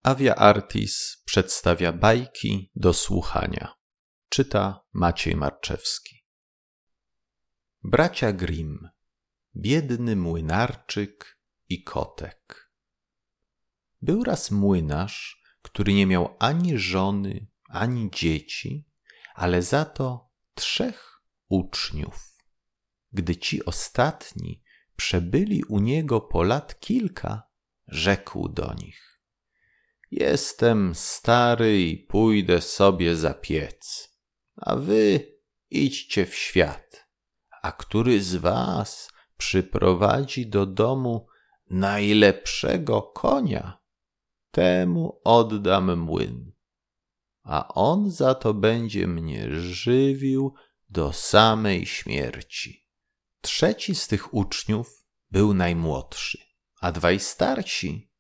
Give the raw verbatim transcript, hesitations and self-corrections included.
Avia Artis przedstawia bajki do słuchania. Czyta Maciej Marczewski. Bracia Grimm. Biedny młynarczyk i kotek. Był raz młynarz, który nie miał ani żony, ani dzieci, ale za to trzech uczniów. Gdy ci ostatni przebyli u niego po lat kilka, rzekł do nich: Jestem stary i pójdę sobie za piec, a wy idźcie w świat, a który z was przyprowadzi do domu najlepszego konia, temu oddam młyn, a on za to będzie mnie żywił do samej śmierci. Trzeci z tych uczniów był najmłodszy, a dwaj starsi